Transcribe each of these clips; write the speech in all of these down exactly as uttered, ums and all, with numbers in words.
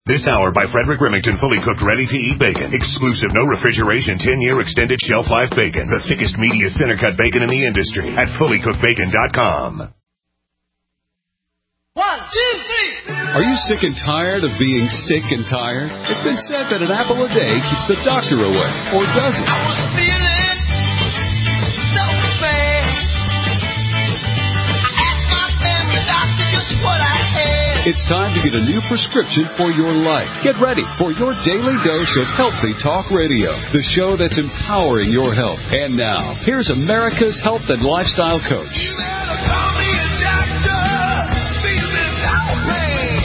This hour by Frederick Remington, fully cooked, ready-to-eat bacon. Exclusive, no refrigeration, ten-year extended shelf life bacon. The thickest, meatiest, center-cut bacon in the industry at fully cooked bacon dot com. One, two, three. Are you sick and tired of being sick and tired? It's been said that an apple a day keeps the doctor away, or does it? I was feeling so bad. I asked my family doctor just what I had. It's time to get a new prescription for your life. Get ready for your daily dose of Healthy Talk Radio, the show that's empowering your health. And now, here's America's health and lifestyle coach. You better call me a doctor. Feeling outraged,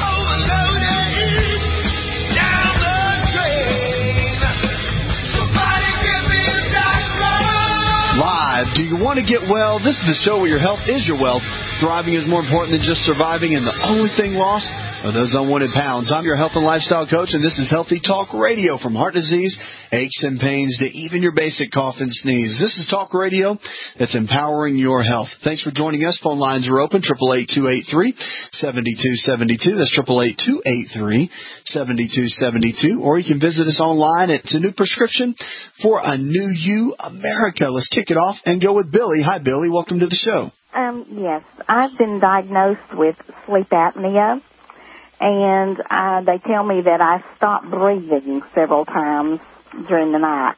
overloaded, down the drain. Somebody give me a doctor. Live. Do you want to get well? This is the show where your health is your wealth. Thriving is more important than just surviving, and the only thing lost are those unwanted pounds. I'm your health and lifestyle coach, and this is Healthy Talk Radio. From heart disease, aches and pains, to even your basic cough and sneeze. This is Talk Radio that's empowering your health. Thanks for joining us. Phone lines are open, eight eight eight, two eight three, seven two seven two. That's eight eight eight, two eight three, seven two seven two. Or you can visit us online at It's a New Prescription for a New You America. Let's kick it off and go with Billy. Hi, Billy. Welcome to the show. Um, yes, I've been diagnosed with sleep apnea, and uh, they tell me that I stop breathing several times during the night.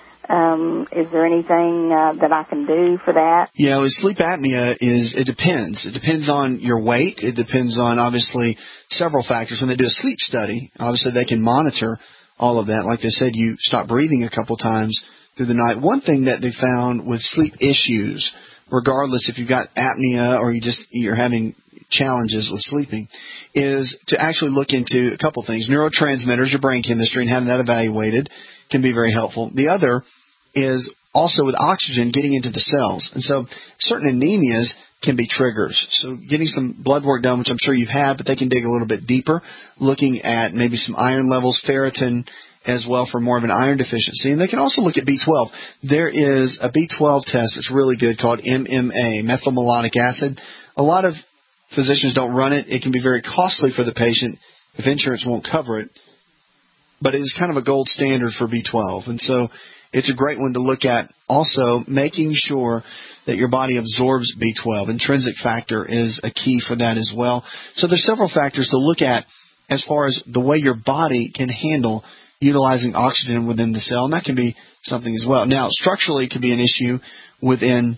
Um, is there anything uh, that I can do for that? Yeah, with sleep apnea, is it depends. It depends on your weight. It depends on, obviously, several factors. When they do a sleep study, obviously they can monitor all of that. Like they said, you stop breathing a couple times through the night. One thing that they found with sleep issues, regardless if you've got apnea or you just you're having challenges with sleeping, is to actually look into a couple things. Neurotransmitters, your brain chemistry, and having that evaluated can be very helpful. The other is also with oxygen getting into the cells. And so certain anemias can be triggers. So getting some blood work done, which I'm sure you've had, but they can dig a little bit deeper, looking at maybe some iron levels, ferritin as well for more of an iron deficiency. And they can also look at B twelve. There is a B twelve test that's really good called M M A, methylmalonic acid. A lot of physicians don't run it. It can be very costly for the patient if insurance won't cover it. But it is kind of a gold standard for B twelve. And so it's a great one to look at. Also, making sure that your body absorbs B twelve. Intrinsic factor is a key for that as well. So there's several factors to look at as far as the way your body can handle utilizing oxygen within the cell, and that can be something as well. Now, structurally, it could be an issue within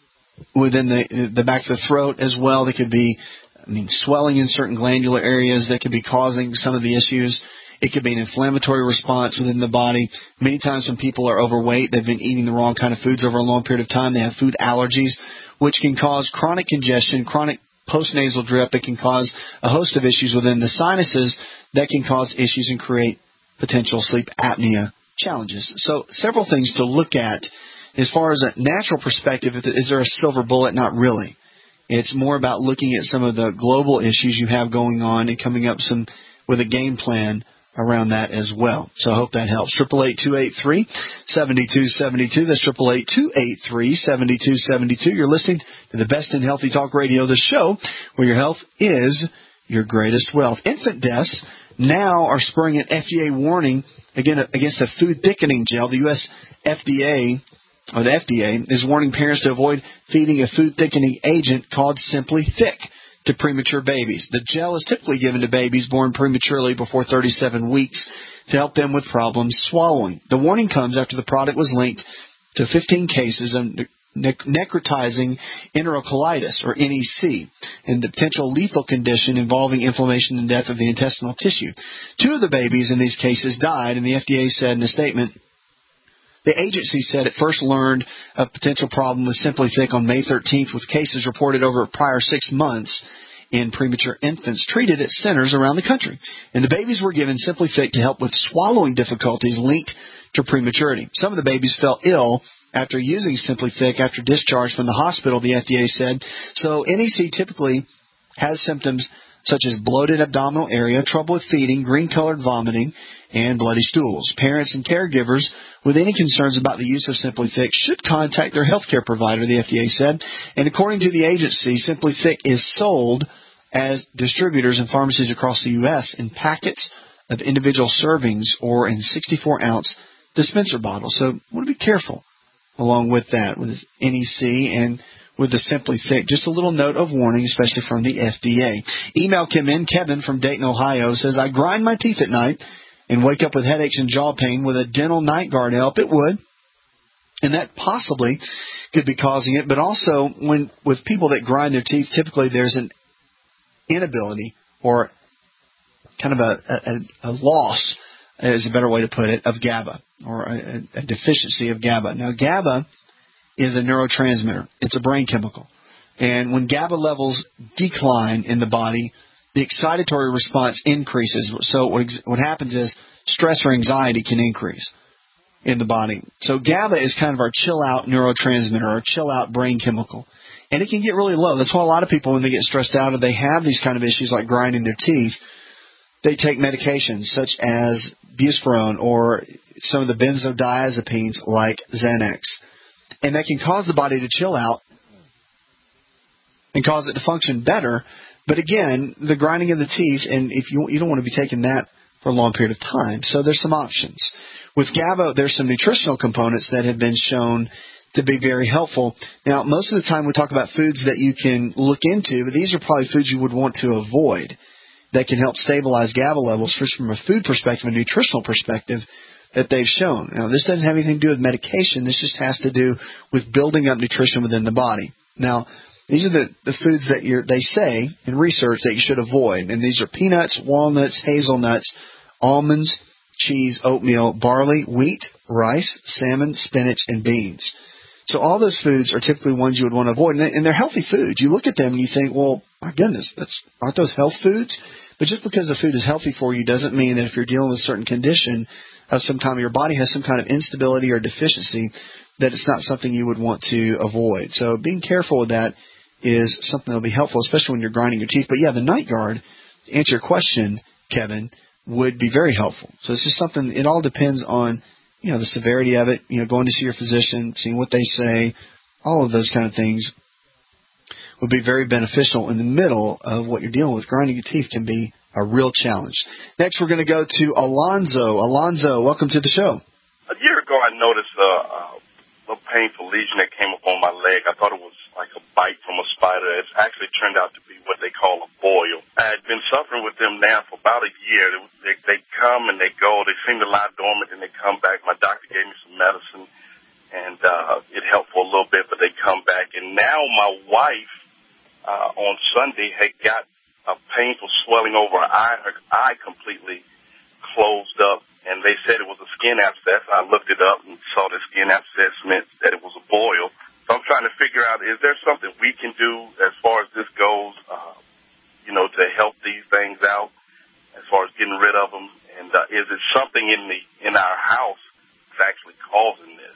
within the the back of the throat as well. There could be, I mean, swelling in certain glandular areas that could be causing some of the issues. It could be an inflammatory response within the body. Many times when people are overweight, they've been eating the wrong kind of foods over a long period of time. They have food allergies, which can cause chronic congestion, chronic postnasal drip that can cause a host of issues within the sinuses that can cause issues and create potential sleep apnea challenges. So several things to look at. As far as a natural perspective, is there a silver bullet? Not really. It's more about looking at some of the global issues you have going on and coming up some with a game plan around that as well. So I hope that helps. eight eight eight, two eight three, seven two seven two. That's eight eight eight, two eight three, seven two seven two. You're listening to the best in Healthy Talk Radio, the show where your health is your greatest wealth. Infant deaths now are spurring an F D A warning again against a food thickening gel. The U S F D A, or the F D A, is warning parents to avoid feeding a food thickening agent called Simply Thick to premature babies. The gel is typically given to babies born prematurely before thirty-seven weeks to help them with problems swallowing. The warning comes after the product was linked to fifteen cases of necrotizing enterocolitis, or N E C, and the potential lethal condition involving inflammation and death of the intestinal tissue. Two of the babies in these cases died, and the F D A said in a statement, the agency said it first learned of potential problem with Simply Thick on May thirteenth, with cases reported over prior six months in premature infants treated at centers around the country. And the babies were given Simply Thick to help with swallowing difficulties linked to prematurity. Some of the babies fell ill after using Simply Thick after discharge from the hospital, the F D A said. So N E C typically has symptoms such as bloated abdominal area, trouble with feeding, green-colored vomiting, and bloody stools. Parents and caregivers with any concerns about the use of Simply Thick should contact their healthcare provider, the F D A said. And according to the agency, Simply Thick is sold as distributors and pharmacies across the U S in packets of individual servings or in sixty-four ounce dispenser bottles. So want to be careful along with that, with N E C and with the Simply Thick. Just a little note of warning, especially from the F D A. Email came in. Kevin from Dayton, Ohio says, I grind my teeth at night and wake up with headaches and jaw pain. With a dental night guard help, it would. And that possibly could be causing it. But also, when with people that grind their teeth, typically there's an inability or kind of a, a, a loss, is a better way to put it, of GABA, or a, a deficiency of GABA. Now, GABA is a neurotransmitter. It's a brain chemical. And when GABA levels decline in the body, the excitatory response increases. So what, what happens is stress or anxiety can increase in the body. So GABA is kind of our chill-out neurotransmitter, our chill-out brain chemical. And it can get really low. That's why a lot of people, when they get stressed out or they have these kind of issues like grinding their teeth, they take medications such as buspirone or some of the benzodiazepines like Xanax. And that can cause the body to chill out and cause it to function better. But again, the grinding of the teeth, and if you you don't want to be taking that for a long period of time. So there's some options. With GABA, there's some nutritional components that have been shown to be very helpful. Now, most of the time we talk about foods that you can look into, but these are probably foods you would want to avoid that can help stabilize GABA levels just from a food perspective, a nutritional perspective, that they've shown. Now, this doesn't have anything to do with medication. This just has to do with building up nutrition within the body. Now, these are the, the foods that you're, they say in research that you should avoid. And these are peanuts, walnuts, hazelnuts, almonds, cheese, oatmeal, barley, wheat, rice, salmon, spinach, and beans. So all those foods are typically ones you would want to avoid. And they're healthy foods. You look at them and you think, well, my goodness, that's, aren't those health foods? But just because the food is healthy for you doesn't mean that if you're dealing with a certain condition of some kind, your body has some kind of instability or deficiency, that it's not something you would want to avoid. So being careful with that is something that will be helpful, especially when you're grinding your teeth. But yeah, the night guard, to answer your question, Kevin, would be very helpful. So it's just something, it all depends on, you know, the severity of it, you know, going to see your physician, seeing what they say, all of those kind of things would be very beneficial in the middle of what you're dealing with. Grinding your teeth can be a real challenge. Next, we're going to go to Alonzo. Alonzo, welcome to the show. A year ago, I noticed a, a painful lesion that came up on my leg. I thought it was like a bite from a spider. It actually turned out to be what they call a boil. I had been suffering with them now for about a year. They, they come and they go. They seem to lie dormant and they come back. My doctor gave me some medicine, and uh, it helped for a little bit, but they come back. And now my wife uh, on Sunday had got a painful swelling over her eye. Her eye completely closed up, and they said it was a skin abscess. I looked it up and saw the skin abscess meant that it was a boil. So I'm trying to figure out, is there something we can do as far as this goes, uh, you know, to help these things out as far as getting rid of them? And uh, is it something in the in our house that's actually causing this?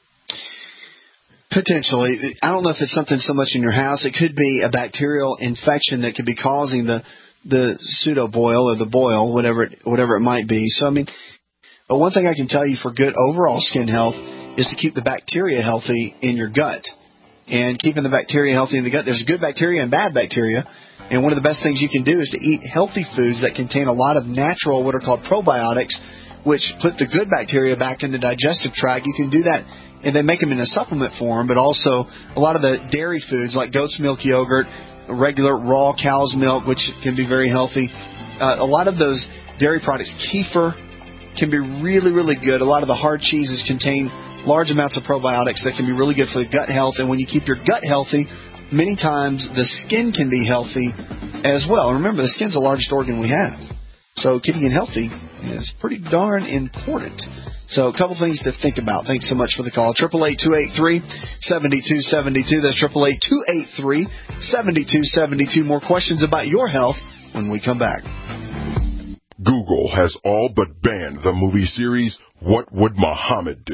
Potentially. I don't know if it's something so much in your house. It could be a bacterial infection that could be causing the the pseudo boil or the boil, whatever it, whatever it might be. So, I mean, but one thing I can tell you for good overall skin health is to keep the bacteria healthy in your gut. And keeping the bacteria healthy in the gut, there's good bacteria and bad bacteria. And one of the best things you can do is to eat healthy foods that contain a lot of natural, what are called probiotics, which put the good bacteria back in the digestive tract. You can do that, and they make them in a supplement form, but also a lot of the dairy foods like goat's milk yogurt, regular raw cow's milk, which can be very healthy. Uh, a lot of those dairy products, kefir, can be really, really good. A lot of the hard cheeses contain large amounts of probiotics that can be really good for the gut health. And when you keep your gut healthy, many times the skin can be healthy as well. Remember, the skin's the largest organ we have. So keeping it healthy is pretty darn important. So a couple things to think about. Thanks so much for the call. eight eight eight, two eight three, seven two seven two. That's eight eight eight, two eight three, seven two seven two. More questions about your health when we come back. Google has all but banned the movie series What Would Muhammad Do?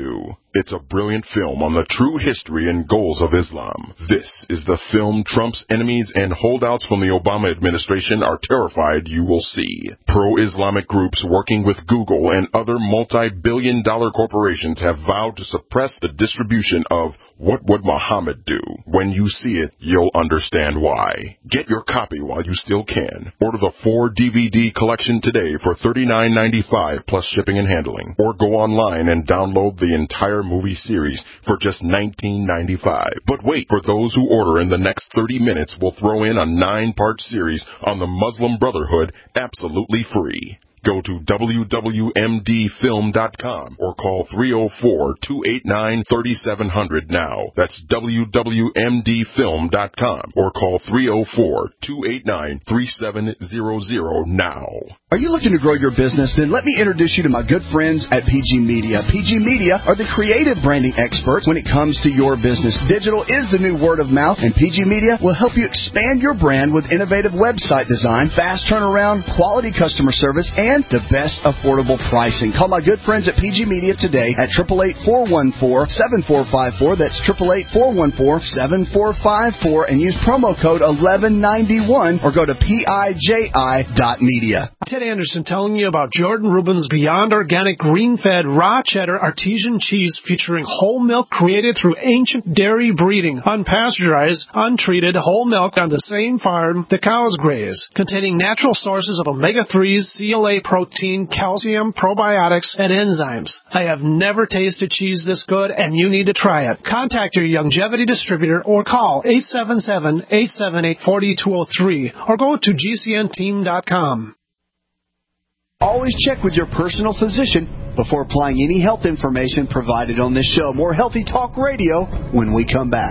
It's a brilliant film on the true history and goals of Islam. This is the film Trump's enemies and holdouts from the Obama administration are terrified you will see. Pro-Islamic groups working with Google and other multi-billion dollar corporations have vowed to suppress the distribution of What Would Muhammad Do? When you see it, you'll understand why. Get your copy while you still can. Order the four D V D collection today for thirty-nine ninety-five plus shipping and handling. Or go online and download the entire movie series for just nineteen ninety-five. But wait, for those who order in the next thirty minutes, we'll throw in a nine-part series on the Muslim Brotherhood absolutely free. Go to W W M D film dot com or call three oh four, two eight nine, three seven zero zero now. That's W W M D film dot com or call three oh four, two eight nine, three seven zero zero now. Are you looking to grow your business? Then let me introduce you to my good friends at P G Media. P G Media are the creative branding experts when it comes to your business. Digital is the new word of mouth, and P G Media will help you expand your brand with innovative website design, fast turnaround, quality customer service, and the best affordable pricing. Call my good friends at P G Media today at eight eight eight, four one four, seven four five four. That's eight eight eight, four one four, seven four five four, and use promo code eleven ninety-one or go to P I J I dot media. Ted Anderson telling you about Jordan Rubin's Beyond Organic Green-Fed Raw Cheddar Artesian Cheese featuring whole milk created through ancient dairy breeding, unpasteurized, untreated whole milk on the same farm the cows graze, containing natural sources of omega threes, C L A protein, calcium, probiotics, and enzymes. I have never tasted cheese this good, and you need to try it. Contact your Youngevity distributor or call eight seven seven, eight seven eight, four two zero three or go to G C N team dot com. Always check with your personal physician before applying any health information provided on this show. More Healthy Talk Radio when we come back.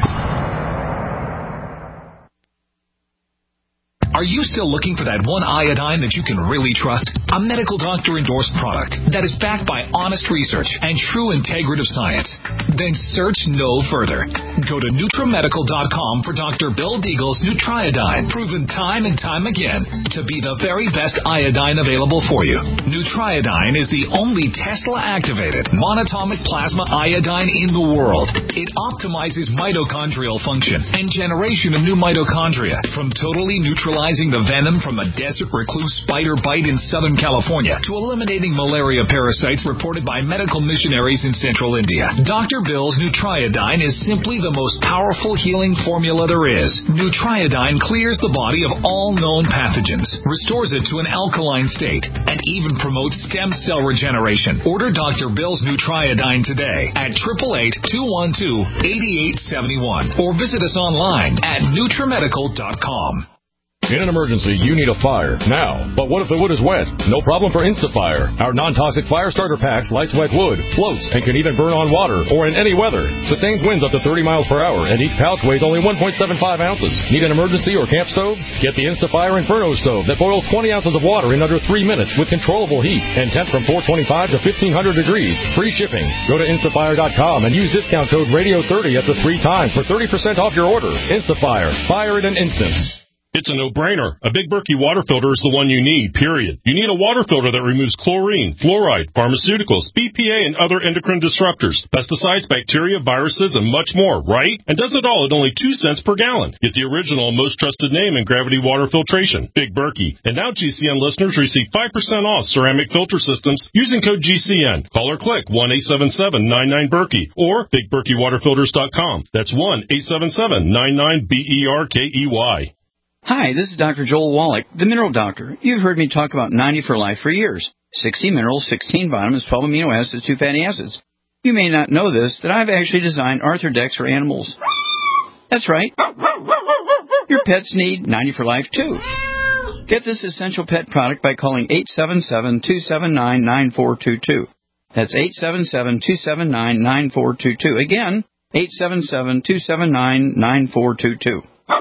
Are you still looking for that one iodine that you can really trust? A medical doctor endorsed product that is backed by honest research and true integrative science? Then search no further. Go to NutriMedical dot com for Doctor Bill Deagle's Nutriodine, proven time and time again to be the very best iodine available for you. Nutriodine is the only Tesla-activated monatomic plasma iodine in the world. It optimizes mitochondrial function and generation of new mitochondria from totally neutralizing the venom from a desert recluse spider bite in Southern California to eliminating malaria parasites reported by medical missionaries in central India. Doctor Bill's Nutriodine is simply the most powerful healing formula there is. Nutriodine clears the body of all known pathogens, restores it to an alkaline state, and even promotes stem cell regeneration. Order Doctor Bill's Nutriodine today at eight eight eight, two one two, eight eight seven one or visit us online at NutriMedical dot com. In an emergency, you need a fire now. But what if the wood is wet? No problem for InstaFire. Our non-toxic fire starter packs lights wet wood, floats, and can even burn on water or in any weather. Sustains winds up to thirty miles per hour, and each pouch weighs only one point seven five ounces. Need an emergency or camp stove? Get the InstaFire Inferno stove that boils twenty ounces of water in under three minutes with controllable heat and temp from four twenty-five to fifteen hundred degrees. Free shipping. Go to Instafire dot com and use discount code radio thirty at the three times for thirty percent off your order. Instafire. Fire in an instant. It's a no-brainer. A Big Berkey water filter is the one you need, period. You need a water filter that removes chlorine, fluoride, pharmaceuticals, B P A, and other endocrine disruptors, pesticides, bacteria, viruses, and much more, right? And does it all at only two cents per gallon. Get the original and most trusted name in gravity water filtration, Big Berkey. And now G C N listeners receive five percent off ceramic filter systems using code G C N. Call or click one eight seven seven, nine nine, Berkey or Big Berkey Water Filters dot com. That's one eight seven seven, nine nine, B E R K E Y. Hi, this is Doctor Joel Wallach, the Mineral Doctor. You've heard me talk about ninety for Life for years. sixty minerals, sixteen vitamins, twelve amino acids, two fatty acids. You may not know this, that I've actually designed Arthrodex for animals. That's right. Your pets need ninety for Life, too. Get this essential pet product by calling eight seven seven, two seven nine, nine four two two. That's eight seven seven, two seven nine, nine four two two. Again, eight seven seven, two seven nine, nine four two two.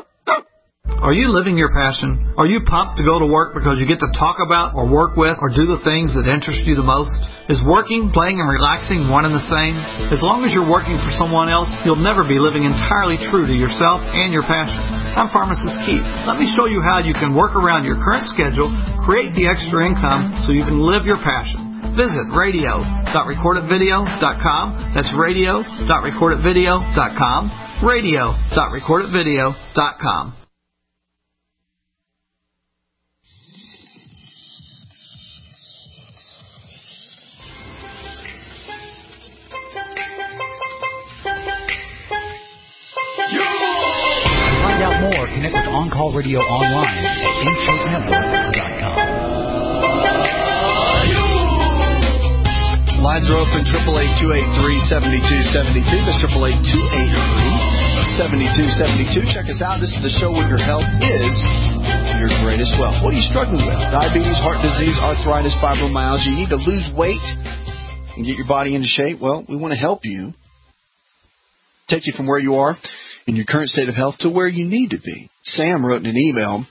Are you living your passion? Are you pumped to go to work because you get to talk about or work with or do the things that interest you the most? Is working, playing, and relaxing one and the same? As long as you're working for someone else, you'll never be living entirely true to yourself and your passion. I'm Pharmacist Keith. Let me show you how you can work around your current schedule, create the extra income so you can live your passion. visit radio dot record it video dot com. That's radio dot record it video dot com. radio dot record it video dot com. Find out more, connect with On Call Radio online at intake network dot com. Lines are open, triple eight two eight three seven two seven two. That's triple eight two eight three seven two seven two. Check us out. This is the show where your health is your greatest wealth. What are you struggling with? Diabetes, heart disease, arthritis, fibromyalgia. You need to lose weight and get your body into shape. Well, we want to help you. Take you from where you are in your current state of health to where you need to be. Sam wrote in an email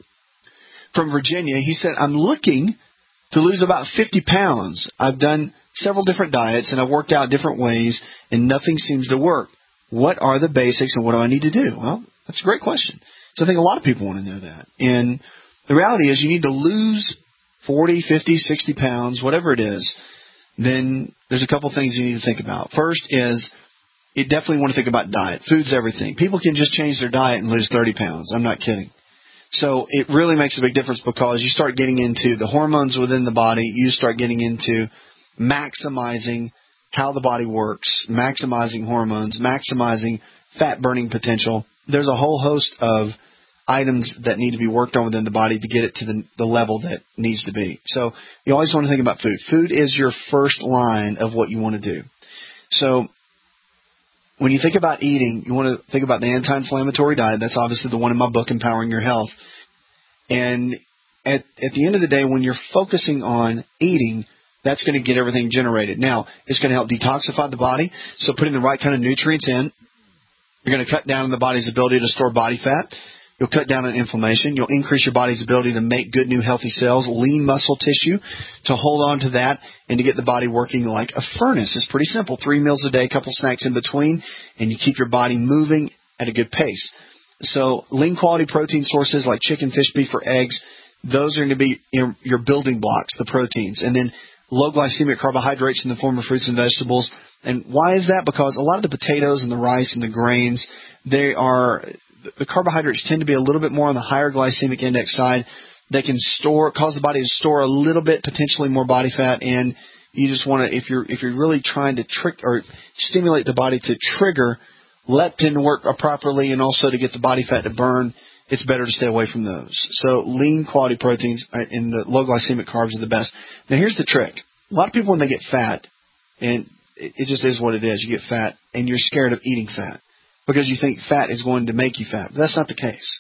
from Virginia. He said, I'm looking to lose about fifty pounds. I've done several different diets, and I've worked out different ways, and nothing seems to work. What are the basics, and what do I need to do? Well, that's a great question. So I think a lot of people want to know that. And the reality is you need to lose forty, fifty, sixty pounds, whatever it is. Then there's a couple things you need to think about. First is you definitely want to think about diet. Food's everything. People can just change their diet and lose thirty pounds. I'm not kidding. So it really makes a big difference because you start getting into the hormones within the body. You start getting into maximizing how the body works, maximizing hormones, maximizing fat-burning potential. There's a whole host of items that need to be worked on within the body to get it to the, the level that needs to be. So you always want to think about food. Food is your first line of what you want to do. So when you think about eating, you want to think about the anti-inflammatory diet. That's obviously the one in my book, Empowering Your Health. And at, at the end of the day, when you're focusing on eating, that's going to get everything generated. Now, it's going to help detoxify the body. So putting the right kind of nutrients in, you're going to cut down on the body's ability to store body fat. You'll cut down on inflammation. You'll increase your body's ability to make good, new, healthy cells, lean muscle tissue, to hold on to that and to get the body working like a furnace. It's pretty simple. Three meals a day, a couple snacks in between, and you keep your body moving at a good pace. So lean quality protein sources like chicken, fish, beef, or eggs, those are going to be your, your building blocks, the proteins. And then low glycemic carbohydrates in the form of fruits and vegetables. And why is that? Because a lot of the potatoes and the rice and the grains, they are... the carbohydrates tend to be a little bit more on the higher glycemic index side. They can store, cause the body to store a little bit, potentially more body fat, and you just want to, if you're if you're really trying to trick or stimulate the body to trigger leptin to work properly and also to get the body fat to burn, it's better to stay away from those. So lean quality proteins and the low glycemic carbs are the best. Now here's the trick. A lot of people when they get fat, and it just is what it is, you get fat and you're scared of eating fat, because you think fat is going to make you fat. But that's not the case.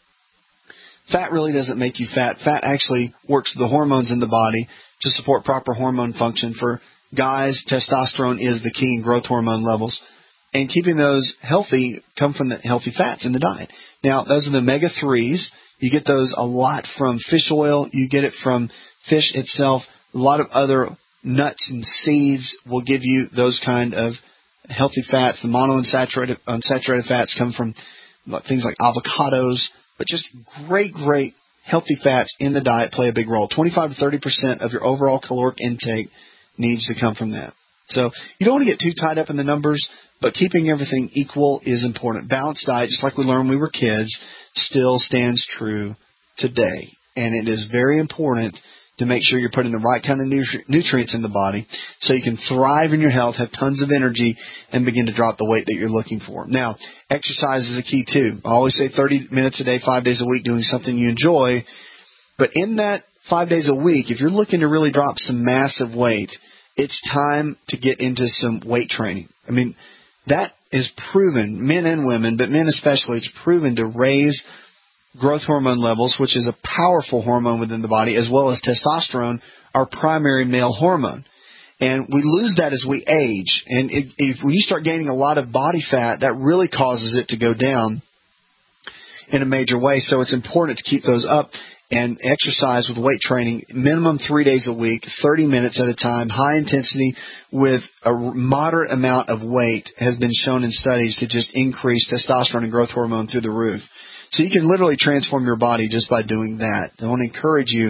Fat really doesn't make you fat. Fat actually works with the hormones in the body to support proper hormone function. For guys, testosterone is the key in growth hormone levels. And keeping those healthy come from the healthy fats in the diet. Now, those are the omega threes. You get those a lot from fish oil. You get it from fish itself. A lot of other nuts and seeds will give you those kind of healthy fats. The monounsaturated unsaturated fats come from things like avocados, but just great, great healthy fats in the diet play a big role. twenty-five to thirty percent of your overall caloric intake needs to come from that. So you don't want to get too tied up in the numbers, but keeping everything equal is important. Balanced diet, just like we learned when we were kids, still stands true today. And it is very important to make sure you're putting the right kind of nutri- nutrients in the body so you can thrive in your health, have tons of energy, and begin to drop the weight that you're looking for. Now, exercise is a key too. I always say thirty minutes a day, five days a week, doing something you enjoy. But in that five days a week, if you're looking to really drop some massive weight, it's time to get into some weight training. I mean, that is proven, men and women, but men especially, it's proven to raise growth hormone levels, which is a powerful hormone within the body, as well as testosterone, our primary male hormone. And we lose that as we age. And if, if when you start gaining a lot of body fat, that really causes it to go down in a major way. So it's important to keep those up and exercise with weight training, minimum three days a week, thirty minutes at a time, high intensity with a moderate amount of weight has been shown in studies to just increase testosterone and growth hormone through the roof. So you can literally transform your body just by doing that. I want to encourage you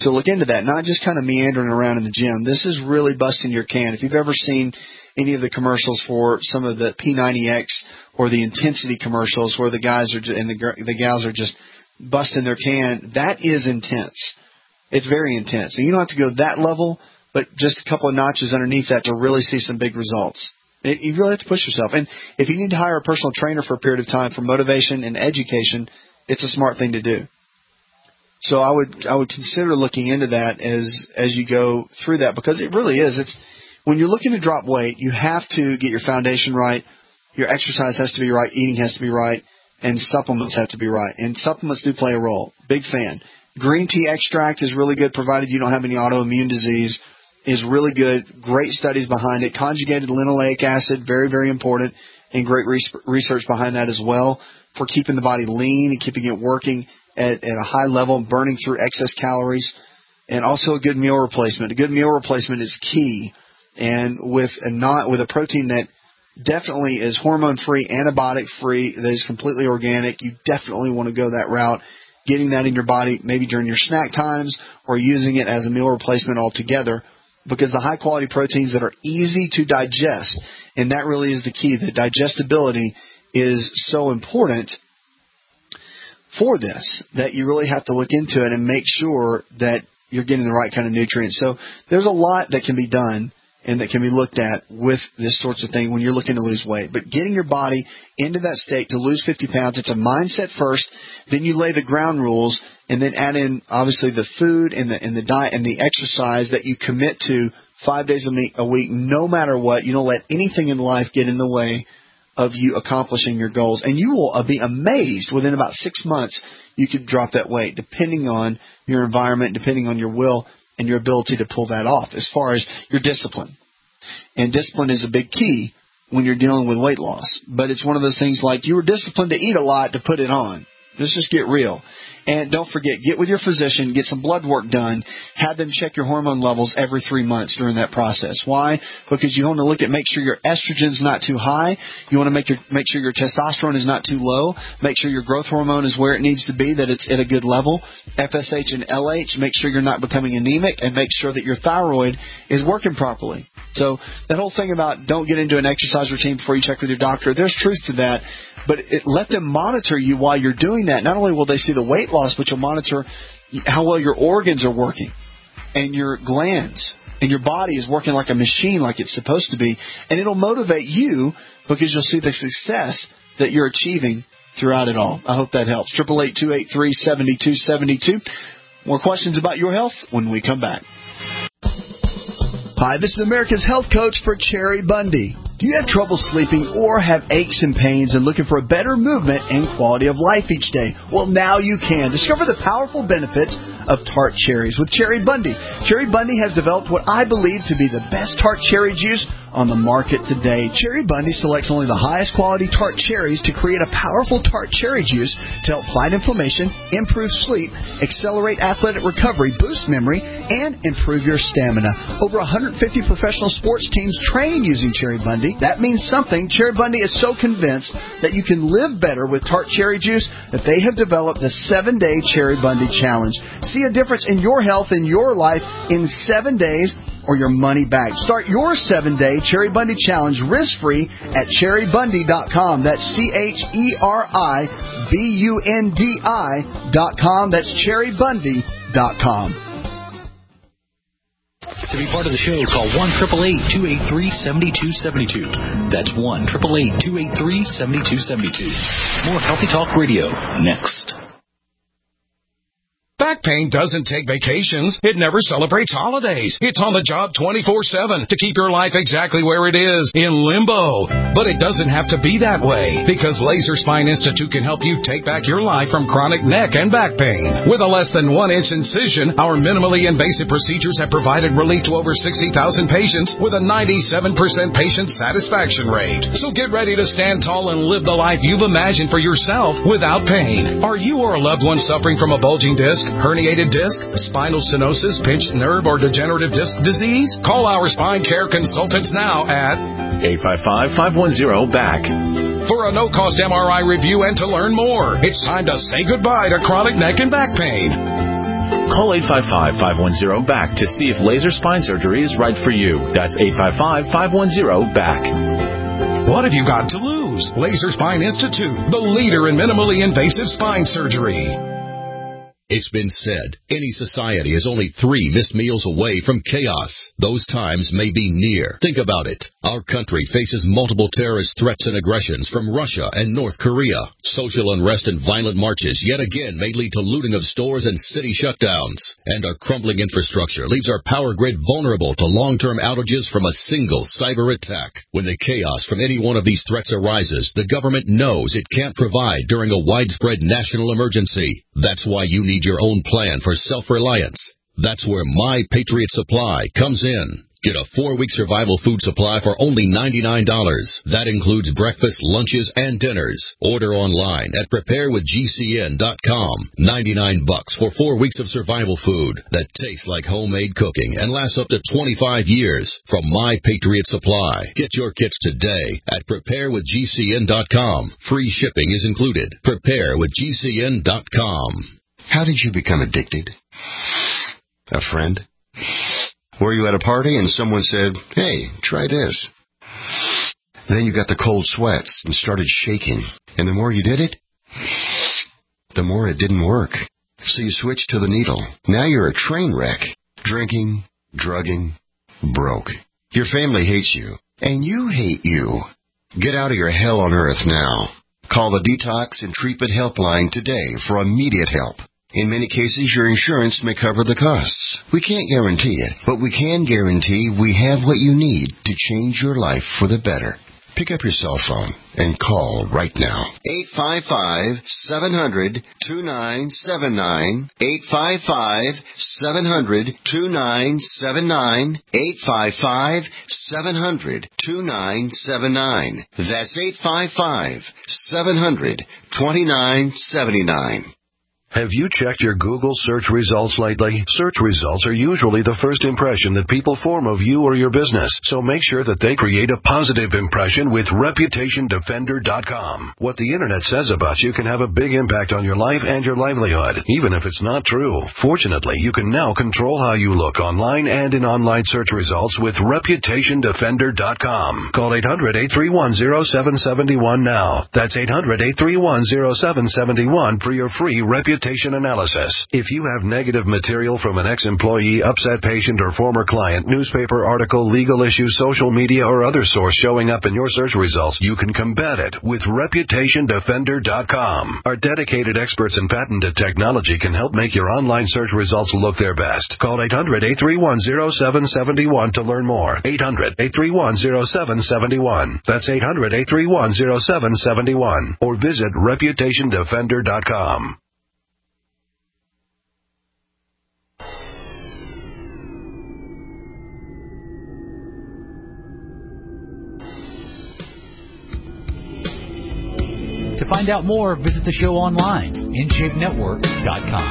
So look into that, not just kind of meandering around in the gym. This is really busting your can. If you've ever seen any of the commercials for some of the P ninety X or the Intensity commercials where the guys are just, and the, the gals are just busting their can, that is intense. It's very intense. And you don't have to go that level, but just a couple of notches underneath that to really see some big results. It, you really have to push yourself. And if you need to hire a personal trainer for a period of time for motivation and education, it's a smart thing to do. So I would I would consider looking into that as as you go through that, because it really is. It's when you're looking to drop weight, you have to get your foundation right, your exercise has to be right, eating has to be right, and supplements have to be right. And supplements do play a role. Big fan. Green tea extract is really good, provided you don't have any autoimmune disease. Is really good. Great studies behind it. Conjugated linoleic acid, very, very important, and great research behind that as well for keeping the body lean and keeping it working at, at a high level, burning through excess calories, and also a good meal replacement. A good meal replacement is key, and with a not with a protein that definitely is hormone-free, antibiotic-free, that is completely organic, you definitely want to go that route. Getting that in your body maybe during your snack times or using it as a meal replacement altogether, because the high-quality proteins that are easy to digest, and that really is the key. The digestibility is so important for this that you really have to look into it and make sure that you're getting the right kind of nutrients. So there's a lot that can be done and that can be looked at with this sorts of thing when you're looking to lose weight. But getting your body into that state to lose fifty pounds, it's a mindset first, then you lay the ground rules, and then add in, obviously, the food and the, and the diet and the exercise that you commit to five days a week, no matter what. You don't let anything in life get in the way of you accomplishing your goals. And you will be amazed within about six months you could drop that weight, depending on your environment, depending on your will, and your ability to pull that off as far as your discipline. And discipline is a big key when you're dealing with weight loss. But it's one of those things like you were disciplined to eat a lot to put it on. Let's just get real. And don't forget, get with your physician, get some blood work done, have them check your hormone levels every three months during that process. Why? Because you want to look at, make sure your estrogen's not too high. You want to make your make sure your testosterone is not too low. Make sure your growth hormone is where it needs to be, that it's at a good level. F S H and L H, make sure you're not becoming anemic, and make sure that your thyroid is working properly. So that whole thing about don't get into an exercise routine before you check with your doctor, there's truth to that. But it, let them monitor you while you're doing that. Not only will they see the weight loss, but you'll monitor how well your organs are working and your glands. And your body is working like a machine, like it's supposed to be. And it'll motivate you because you'll see the success that you're achieving throughout it all. I hope that helps. eight eight eight, two eight three, seven two seven two. More questions about your health when we come back. Hi, this is America's health coach for Cherry Bundy. Do you have trouble sleeping or have aches and pains and looking for a better movement and quality of life each day? Well, now you can. Discover the powerful benefits of tart cherries with Cherry Bundy. Cherry Bundy has developed what I believe to be the best tart cherry juice on the market today. Cherry Bundy selects only the highest quality tart cherries to create a powerful tart cherry juice to help fight inflammation, improve sleep, accelerate athletic recovery, boost memory, and improve your stamina. Over one hundred fifty professional sports teams train using Cherry Bundy. That means something. Cherry Bundy is so convinced that you can live better with tart cherry juice that they have developed the seven-day Cherry Bundy Challenge. See a difference in your health and your life in seven days or your money back. Start your seven-day Cherry Bundy Challenge risk-free at cherry bundy dot com. That's C H E R I B U N D I dot com. That's cherry bundy dot com. To be part of the show, call one eight eight eight, two eight three, seven two seven two. That's one eight eight eight, two eight three, seven two seven two. More Healthy Talk Radio next. Back pain doesn't take vacations. It never celebrates holidays. It's on the job twenty-four seven to keep your life exactly where it is, in limbo. But it doesn't have to be that way, because Laser Spine Institute can help you take back your life from chronic neck and back pain. With a less than one inch incision, our minimally invasive procedures have provided relief to over sixty thousand patients with a ninety-seven percent patient satisfaction rate. So get ready to stand tall and live the life you've imagined for yourself without pain. Are you or a loved one suffering from a bulging disc, herniated disc, spinal stenosis, pinched nerve, or degenerative disc disease? Call our spine care consultants now at eight five five, five one zero, B A C for a no-cost M R I review and to learn more. It's time to say goodbye to chronic neck and back pain. Call eight five five, five one zero, B A C K to see if laser spine surgery is right for you. That's eight five five, five one zero, B A C K. What have you got to lose? Laser Spine Institute, the leader in minimally invasive spine surgery. It's been said, any society is only three missed meals away from chaos. Those times may be near. Think about it. Our country faces multiple terrorist threats and aggressions from Russia and North Korea. Social unrest and violent marches yet again may lead to looting of stores and city shutdowns. And our crumbling infrastructure leaves our power grid vulnerable to long-term outages from a single cyber attack. When the chaos from any one of these threats arises, the government knows it can't provide during a widespread national emergency. That's why you need your own plan for self-reliance. That's where My Patriot Supply comes in. Get a four-week survival food supply for only ninety-nine dollars. That includes breakfast, lunches, and dinners. Order online at prepare with G C N dot com. ninety-nine bucks for four weeks of survival food that tastes like homemade cooking and lasts up to twenty-five years from My Patriot Supply. Get your kits today at prepare with G C N dot com. Free shipping is included. prepare with G C N dot com. How did you become addicted? A friend? Were you at a party and someone said, hey, try this? Then you got the cold sweats and started shaking. And the more you did it, the more it didn't work. So you switched to the needle. Now you're a train wreck. Drinking, drugging, broke. Your family hates you. And you hate you. Get out of your hell on earth now. Call the Detox and Treatment Helpline today for immediate help. In many cases, your insurance may cover the costs. We can't guarantee it, but we can guarantee we have what you need to change your life for the better. Pick up your cell phone and call right now. eight five five, seven hundred, two nine seven nine. eight five five, seven hundred, two nine seven nine. eight five five, seven hundred, two nine seven nine. That's eight five five, seven hundred, two nine seven nine. Have you checked your Google search results lately? Search results are usually the first impression that people form of you or your business, so make sure that they create a positive impression with reputation defender dot com. What the internet says about you can have a big impact on your life and your livelihood, even if it's not true. Fortunately, you can now control how you look online and in online search results with reputation defender dot com. Call eight hundred, eight three one, zero seven seven one now. That's eight hundred, eight three one, zero seven seven one for your free reputation analysis. If you have negative material from an ex-employee, upset patient, or former client, newspaper article, legal issue, social media, or other source showing up in your search results, you can combat it with reputation defender dot com. Our dedicated experts in patented technology can help make your online search results look their best. Call eight hundred, eight three one, zero seven seven one to learn more. eight hundred, eight three one, zero seven seven one. That's eight hundred, eight three one, zero seven seven one. Or visit reputation defender dot com. To find out more, visit the show online, in shape network dot com.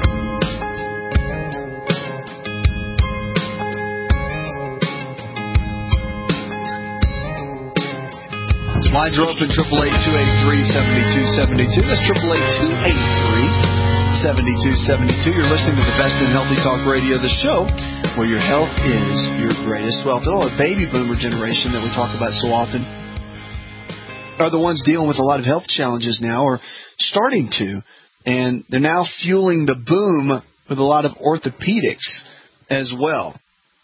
Lines are open, triple eight, two eight three, seven two seven two. That's triple eight, two eight three, seven two seven two. You're listening to the Best in Healthy Talk Radio, the show where your health is your greatest wealth. Oh, a baby boomer generation that we talk about so often are the ones dealing with a lot of health challenges now, or starting to, and they're now fueling the boom with a lot of orthopedics as well.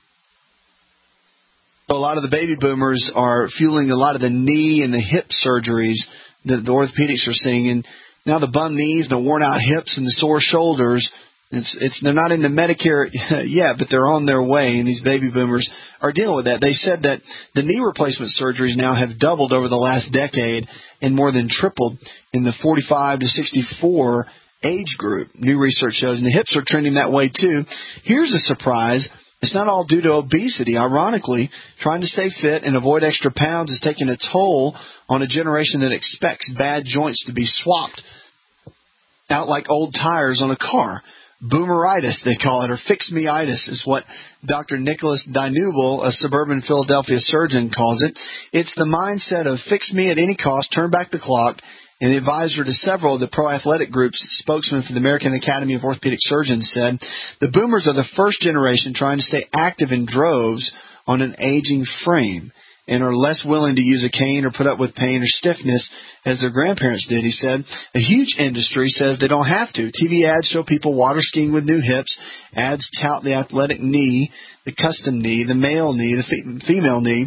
So a lot of the baby boomers are fueling a lot of the knee and the hip surgeries that the orthopedics are seeing, and now the bum knees, the worn out hips, and the sore shoulders. It's it's they're not into Medicare yet, but they're on their way, and these baby boomers are dealing with that. They said that the knee replacement surgeries now have doubled over the last decade and more than tripled in the forty-five to sixty-four age group, new research shows, and the hips are trending that way too. Here's a surprise. It's not all due to obesity. Ironically, trying to stay fit and avoid extra pounds is taking a toll on a generation that expects bad joints to be swapped out like old tires on a car. Boomeritis, they call it, or fix-me-itis is what Doctor Nicholas Dinubel, a suburban Philadelphia surgeon, calls it. It's the mindset of fix me at any cost, turn back the clock, And the advisor to several of the pro athletic groups, spokesman for the American Academy of Orthopedic Surgeons, said, the boomers are the first generation trying to stay active in droves on an aging frame and are less willing to use a cane or put up with pain or stiffness as their grandparents did. He said, a huge industry says they don't have to. T V ads show people water skiing with new hips. Ads tout the athletic knee, the custom knee, the male knee, the fe- female knee.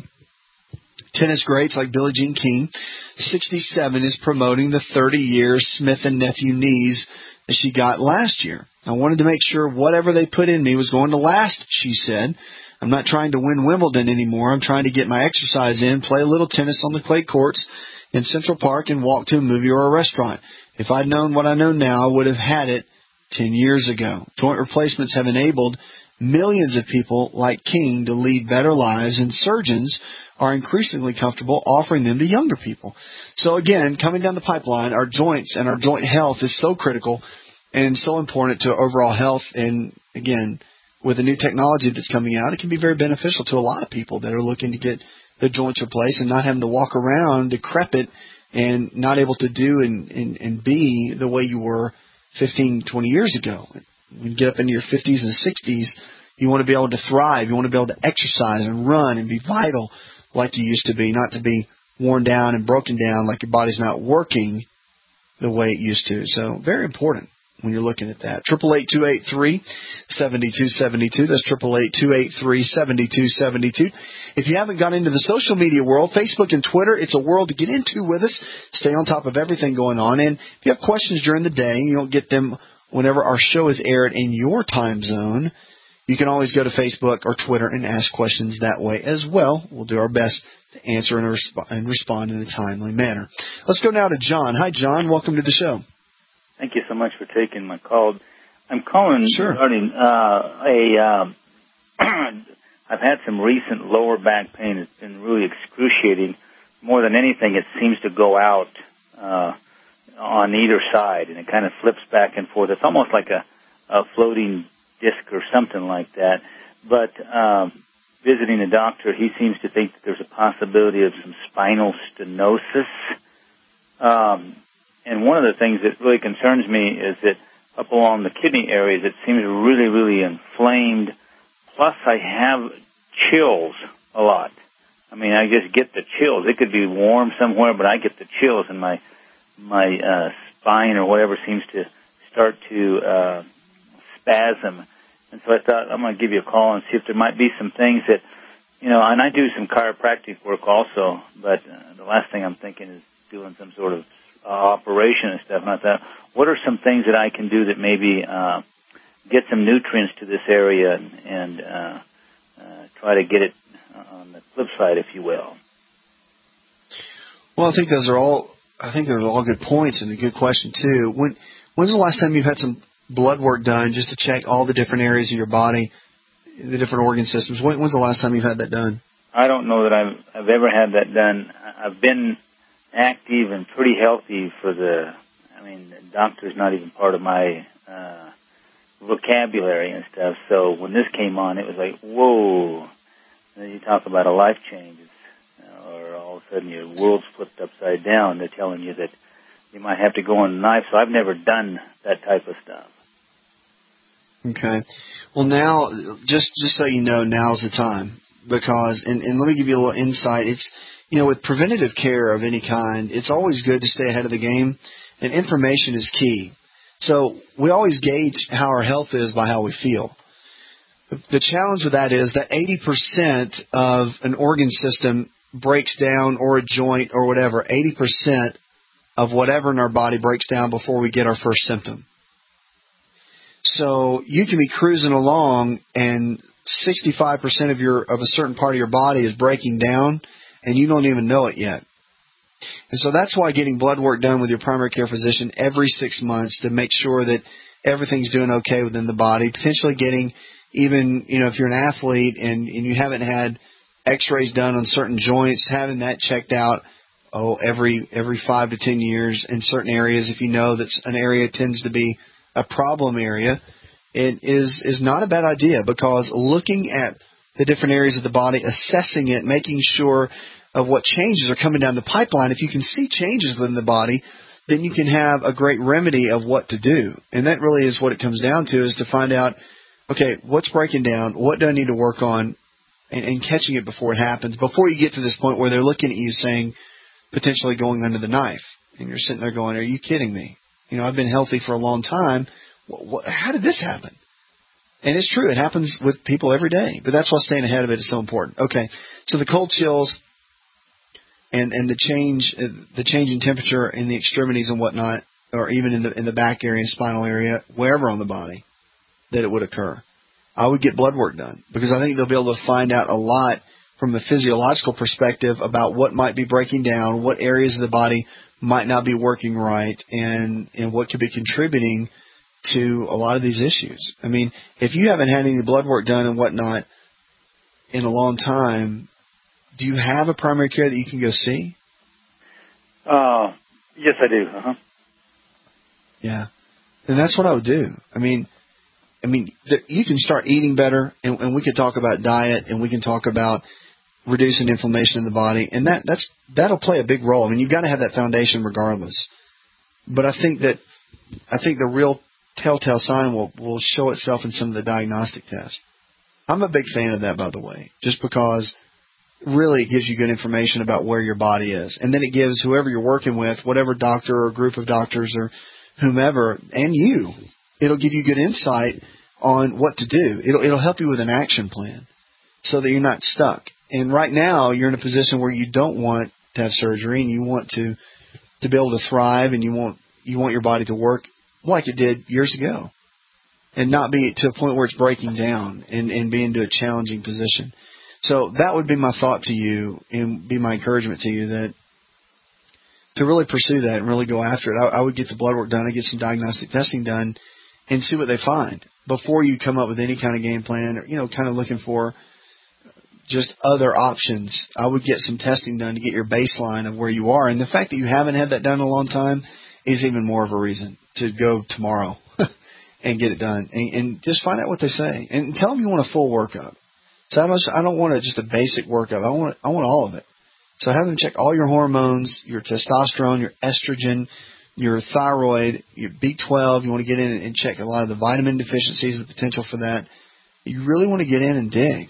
Tennis greats like Billie Jean King, sixty-seven, is promoting the thirty-year Smith and Nephew knees that she got last year. I wanted to make sure whatever they put in me was going to last, she said. I'm not trying to win Wimbledon anymore. I'm trying to get my exercise in, play a little tennis on the clay courts in Central Park, and walk to a movie or a restaurant. If I'd known what I know now, I would have had it ten years ago. Joint replacements have enabled millions of people like King to lead better lives, and surgeons are increasingly comfortable offering them to younger people. So again, coming down the pipeline, our joints and our joint health is so critical and so important to overall health. And again, with the new technology that's coming out, it can be very beneficial to a lot of people that are looking to get their joints replaced and not having to walk around decrepit and not able to do and, and, and be the way you were fifteen, twenty years ago. When you get up into your fifties and sixties, you want to be able to thrive. You want to be able to exercise and run and be vital like you used to be, not to be worn down and broken down like your body's not working the way it used to. So very important when you're looking at that. eight eight eight, two eight three, seven two seven two. That's eight eight eight, two eight three, seven two seven two. If you haven't got into the social media world, Facebook and Twitter, it's a world to get into with us. Stay on top of everything going on. And if you have questions during the day and you don't get them whenever our show is aired in your time zone, you can always go to Facebook or Twitter and ask questions that way as well. We'll do our best to answer and, resp- and respond in a timely manner. Let's go now to John. Hi, John. Welcome to the show. Thank you so much for taking my call. I'm calling sure. regarding uh, a. Um, I've had some recent lower back pain. It's been really excruciating. More than anything, it seems to go out uh, on either side, and it kind of flips back and forth. It's almost like a, a floating disc or something like that. But um, visiting a doctor, he seems to think that there's a possibility of some spinal stenosis. Um, and one of the things that really concerns me is that up along the kidney areas, it seems really, really inflamed. Plus, I have chills a lot. I mean, I just get the chills. It could be warm somewhere, but I get the chills, and my my uh, spine or whatever seems to start to uh, spasm. And so I thought I'm going to give you a call and see if there might be some things that, you know, and I do some chiropractic work also, but uh, the last thing I'm thinking is doing some sort of uh, operation and stuff like that. What are some things that I can do that maybe uh, get some nutrients to this area and, and uh, uh, try to get it on the flip side, if you will? Well, I think those are all, I think those are all good points and a good question too. When, when's the last time you've had some blood work done just to check all the different areas of your body, the different organ systems? When, when's the last time you've had that done? I don't know that I've, I've ever had that done. I've been active and pretty healthy for the, I mean, the doctor's not even part of my uh, vocabulary and stuff. So when this came on, it was like, whoa. And then you talk about a life change, or all of a sudden your world's flipped upside down. They're telling you that you might have to go on a knife. So I've never done that type of stuff. Okay. Well, now, just just so you know, now's the time. Because, and, and let me give you a little insight. It's, you know, with preventative care of any kind, it's always good to stay ahead of the game, and information is key. So we always gauge how our health is by how we feel. The challenge with that is that eighty percent of an organ system breaks down, or a joint or whatever. eighty percent of whatever in our body breaks down before we get our first symptom. So you can be cruising along and sixty-five percent of your of a certain part of your body is breaking down, and you don't even know it yet. And so that's why getting blood work done with your primary care physician every six months to make sure that everything's doing okay within the body, potentially getting even, you know, if you're an athlete and, and you haven't had x-rays done on certain joints, having that checked out oh every every five to ten years in certain areas, if you know that an area tends to be a problem area, it is is not a bad idea, because looking at the different areas of the body, assessing it, making sure of what changes are coming down the pipeline. If you can see changes within the body, then you can have a great remedy of what to do. And that really is what it comes down to, is to find out, okay, what's breaking down? What do I need to work on? And, and catching it before it happens, before you get to this point where they're looking at you saying, potentially going under the knife. And you're sitting there going, are you kidding me? You know, I've been healthy for a long time. What, what, how did this happen? And it's true. It happens with people every day. But that's why staying ahead of it is so important. Okay, so the cold chills and, and the change uh, the change in temperature in the extremities and whatnot, or even in the in the back area, spinal area, wherever on the body that it would occur. I would get blood work done, because I think they'll be able to find out a lot from a physiological perspective about what might be breaking down, what areas of the body might not be working right, and, and what could be contributing to a lot of these issues. I mean, if you haven't had any blood work done and whatnot in a long time, do you have a primary care that you can go see? Uh, yes, I do. Uh-huh. Yeah. And that's what I would do. I mean, I mean, th- you can start eating better, and, and we could talk about diet, and we can talk about reducing inflammation in the body, and that that's that'll play a big role. I mean, you've got to have that foundation regardless. But I think that I think the real telltale sign will will show itself in some of the diagnostic tests. I'm a big fan of that, by the way, just because really it gives you good information about where your body is, and then it gives whoever you're working with, whatever doctor or group of doctors or whomever, and you, it'll give you good insight on what to do. It'll it'll help you with an action plan so that you're not stuck. And right now you're in a position where you don't want to have surgery, and you want to to be able to thrive, and you want you want your body to work like it did years ago, and not be to a point where it's breaking down and, and be into a challenging position. So that would be my thought to you, and be my encouragement to you, that to really pursue that and really go after it. I, I would get the blood work done, I'd get some diagnostic testing done, and see what they find before you come up with any kind of game plan, or, you know, kind of looking for just other options. I would get some testing done to get your baseline of where you are. And the fact that you haven't had that done in a long time is even more of a reason to go tomorrow and get it done. And, and just find out what they say. And tell them you want a full workup. So I don't, I don't want a, just a basic workup. I want I want all of it. So have them check all your hormones, your testosterone, your estrogen, your thyroid, your B twelve. You want to get in and check a lot of the vitamin deficiencies, the potential for that. You really want to get in and dig.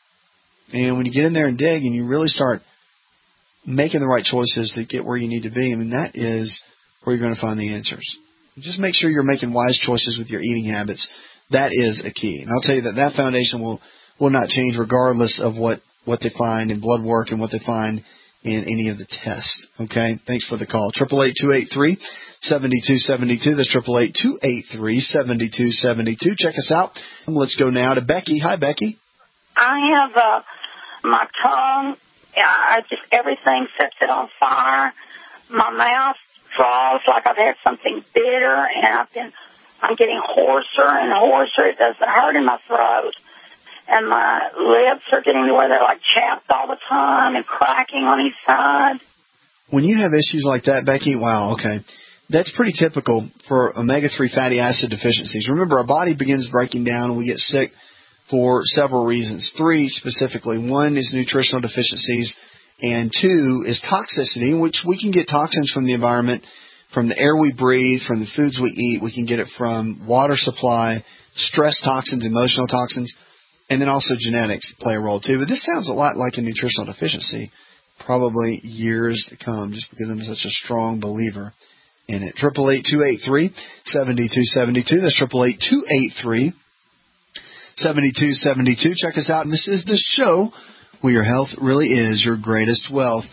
And when you get in there and dig, and you really start making the right choices to get where you need to be, I mean, that is where you're going to find the answers. Just make sure you're making wise choices with your eating habits. That is a key. And I'll tell you that that foundation will, will not change regardless of what, what they find in blood work and what they find in any of the tests. Okay? Thanks for the call. eight eight eight, two eight three, seven two seven two. That's eight eight eight, two eight three, seven two seven two. Check us out. Let's go now to Becky. Hi, Becky. I have uh, my tongue, I just, everything sets it on fire. My mouth draws like I've had something bitter, and I've been, I'm getting hoarser and hoarser. It doesn't hurt in my throat. And my lips are getting to where they're like chapped all the time and cracking on each side. When you have issues like that, Becky, wow, okay. That's pretty typical for omega three fatty acid deficiencies. Remember, our body begins breaking down and we get sick for several reasons. Three specifically. One is nutritional deficiencies, and two is toxicity, which we can get toxins from the environment, from the air we breathe, from the foods we eat. We can get it from water supply, stress toxins, emotional toxins, and then also genetics play a role too. But this sounds a lot like a nutritional deficiency, probably years to come, just because I'm such a strong believer in it. eight eight eight, two eight three, seven two seven two. That's eight eight eight, two eight three, seven two seven two. Check us out. And this is the show where your health really is your greatest wealth.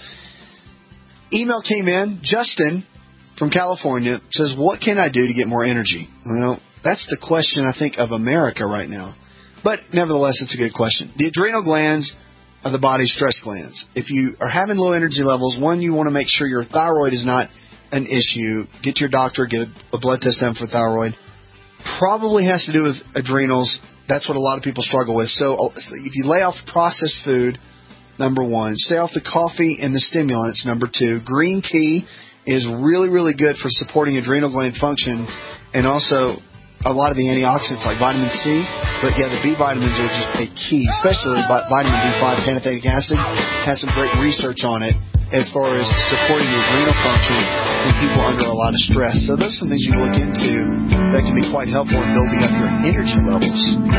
Email came in. Justin from California says, what can I do to get more energy? Well, that's the question, I think, of America right now. But nevertheless, it's a good question. The adrenal glands are the body's stress glands. If you are having low energy levels, one, you want to make sure your thyroid is not an issue. Get to your doctor, get a blood test done for thyroid. Probably has to do with adrenals. That's what a lot of people struggle with. So if you lay off processed food, number one. Stay off the coffee and the stimulants, number two. Green tea is really, really good for supporting adrenal gland function, and also a lot of the antioxidants like vitamin C. But yeah, the B vitamins are just a key, especially vitamin B five, pantothenic acid. Has some great research on it, as far as supporting the adrenal function in people under a lot of stress. So those are some things you can look into that can be quite helpful in building up your energy levels.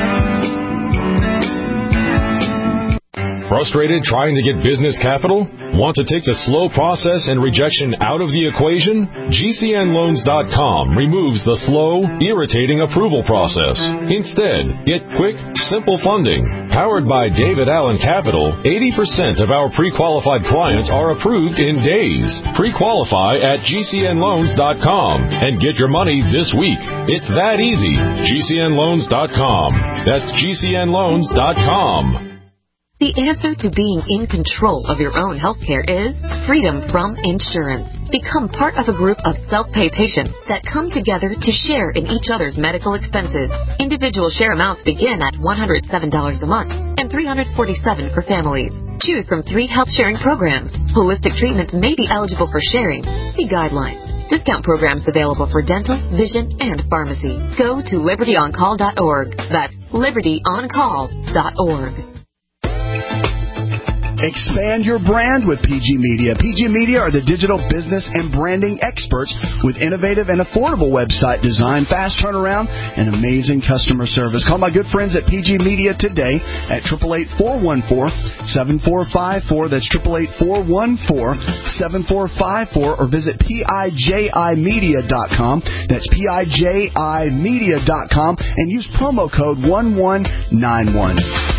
Frustrated trying to get business capital? Want to take the slow process and rejection out of the equation? G C N loans dot com removes the slow, irritating approval process. Instead, get quick, simple funding. Powered by David Allen Capital, eighty percent of our pre-qualified clients are approved in days. Pre-qualify at G C N loans dot com and get your money this week. It's that easy. G C N loans dot com. That's G C N loans dot com. The answer to being in control of your own health care is freedom from insurance. Become part of a group of self-pay patients that come together to share in each other's medical expenses. Individual share amounts begin at one hundred seven dollars a month and three hundred forty-seven dollars for families. Choose from three health sharing programs. Holistic treatments may be eligible for sharing. See guidelines. Discount programs available for dental, vision, and pharmacy. Go to liberty on call dot org. That's liberty on call dot org. Expand your brand with P G Media. P G Media are the digital business and branding experts with innovative and affordable website design, fast turnaround, and amazing customer service. Call my good friends at P G Media today at eight eight eight, four one four, seven four five four. That's eight eight eight, four one four, seven four five four, or visit P I J I media dot com. That's P I J I media dot com and use promo code one one nine one.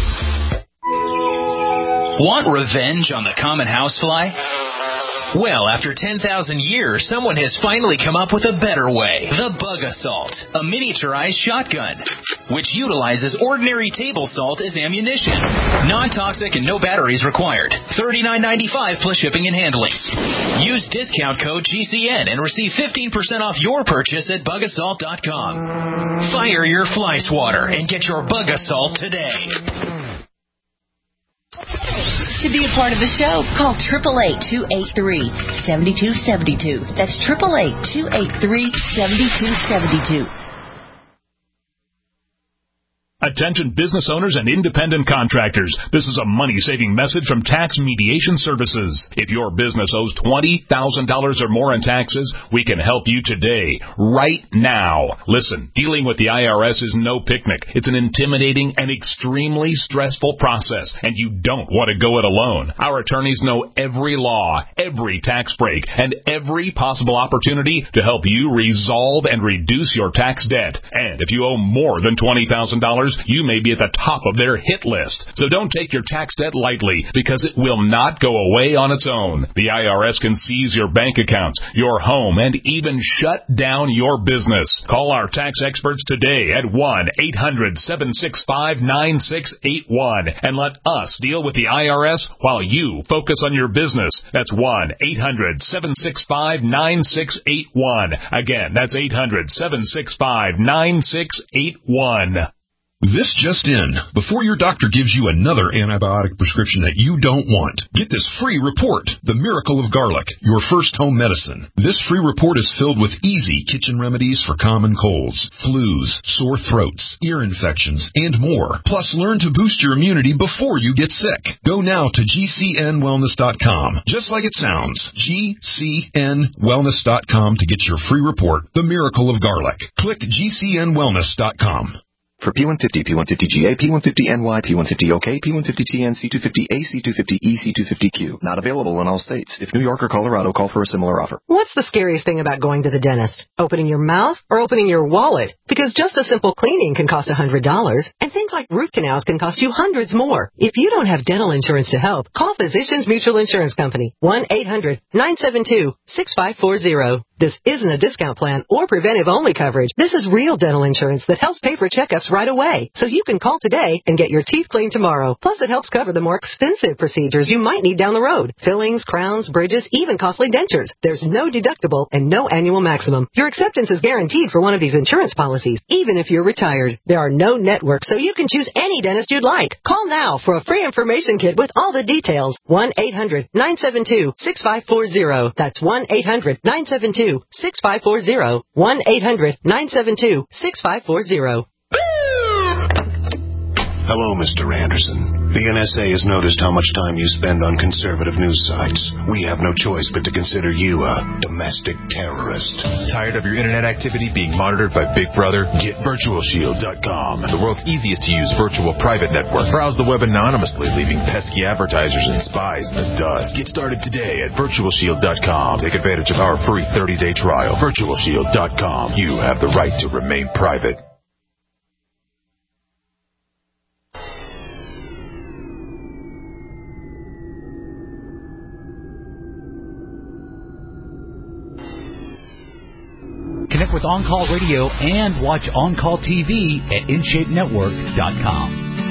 Want revenge on the common housefly? Well, after ten thousand years, someone has finally come up with a better way. The Bug Assault, a miniaturized shotgun, which utilizes ordinary table salt as ammunition. Non-toxic and no batteries required. thirty-nine ninety-five plus shipping and handling. Use discount code G C N and receive fifteen percent off your purchase at bug assault dot com. Fire your fly swatter and get your Bug Assault today. To be a part of the show, call eight eight eight, two eight three, seven two seven two. That's eight eight eight, two eight three, seven two seven two. Attention business owners and independent contractors. This is a money-saving message from Tax Mediation Services. If your business owes twenty thousand dollars or more in taxes, we can help you today, right now. Listen, dealing with the I R S is no picnic. It's an intimidating and extremely stressful process, and you don't want to go it alone. Our attorneys know every law, every tax break, and every possible opportunity to help you resolve and reduce your tax debt. And if you owe more than twenty thousand dollars, you may be at the top of their hit list. So don't take your tax debt lightly, because it will not go away on its own. The I R S can seize your bank accounts, your home, and even shut down your business. Call our tax experts today at one eight hundred, seven six five, nine six eight one and let us deal with the I R S while you focus on your business. That's one eight hundred, seven six five, nine six eight one. Again, that's eight hundred, seven six five, nine six eight one. This just in. Before your doctor gives you another antibiotic prescription that you don't want, get this free report, The Miracle of Garlic, your first home medicine. This free report is filled with easy kitchen remedies for common colds, flus, sore throats, ear infections, and more. Plus, learn to boost your immunity before you get sick. Go now to G C N wellness dot com. Just like it sounds, G C N wellness dot com to get your free report, The Miracle of Garlic. Click G C N wellness dot com. For P one fifty, P one fifty G A, P one fifty N Y, P one fifty O K, P one fifty T N, C two fifty A, C two fifty E, C two fifty Q. Not available in all states. If New York or Colorado, call for a similar offer. What's the scariest thing about going to the dentist? Opening your mouth or opening your wallet? Because just a simple cleaning can cost one hundred dollars, and things like root canals can cost you hundreds more. If you don't have dental insurance to help, call Physicians Mutual Insurance Company, one eight hundred, nine seven two, six five four zero. This isn't a discount plan or preventive-only coverage. This is real dental insurance that helps pay for checkups right away. So you can call today and get your teeth cleaned tomorrow. Plus, it helps cover the more expensive procedures you might need down the road. Fillings, crowns, bridges, even costly dentures. There's no deductible and no annual maximum. Your acceptance is guaranteed for one of these insurance policies, even if you're retired. There are no networks, so you can choose any dentist you'd like. Call now for a free information kit with all the details. one eight hundred, nine seven two, six five four zero. That's one eight hundred, nine seven two, six five four zero. one eight hundred, nine seven two, six five four zero. Hello, Mister Anderson. The N S A has noticed how much time you spend on conservative news sites. We have no choice but to consider you a domestic terrorist. Tired of your internet activity being monitored by Big Brother? Get Virtual Shield dot com, the world's easiest to use virtual private network. Browse the web anonymously, leaving pesky advertisers and spies in the dust. Get started today at Virtual Shield dot com. Take advantage of our free thirty-day trial. Virtual Shield dot com. You have the right to remain private. Connect with On Call Radio and watch On Call T V at in shape network dot com.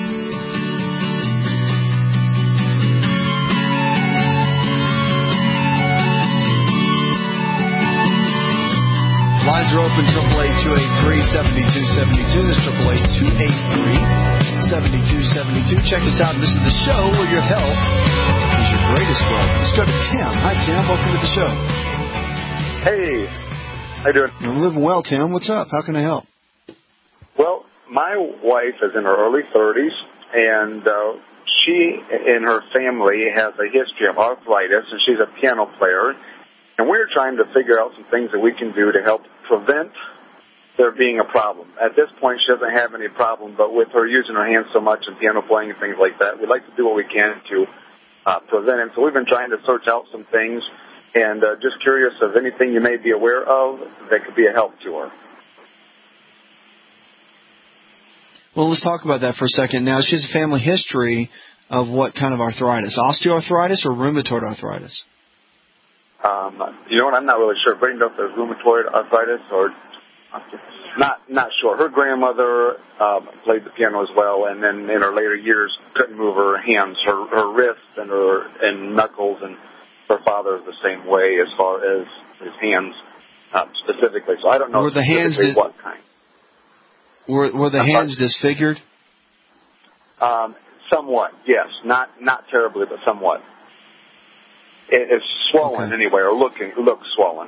Lines are open, triple eight two eight three, seven two seven two. That's triple eight two eight three, seven two seven two. Check us out. This is the show where your health is your greatest wealth. Let's go to Tim. Hi, Tim. Welcome to the show. Hey. How you doing? I'm living well, Tim. What's up? How can I help? Well, my wife is in her early thirties, and uh, she in her family has a history of arthritis, and she's a piano player. And we're trying to figure out some things that we can do to help prevent there being a problem. At this point, she doesn't have any problem, but with her using her hands so much and piano playing and things like that, we'd like to do what we can to uh, prevent it. So we've been trying to search out some things. And uh, just curious of anything you may be aware of that could be a help to her. Well, let's talk about that for a second. Now, she has a family history of what kind of arthritis? Osteoarthritis or rheumatoid arthritis? Um, you know what? I'm not really sure. But I don't know if there's rheumatoid arthritis or not. Not sure. Her grandmother um, played the piano as well, and then in her later years couldn't move her hands, her her wrists, and her and knuckles and. Her father is the same way as far as his hands uh, specifically. So I don't know were the hands specifically dis- what kind. Were, were the I'm hands sorry. disfigured? Um, somewhat, yes. Not not terribly, but somewhat. It, it's swollen Okay. anyway, or looking looks swollen.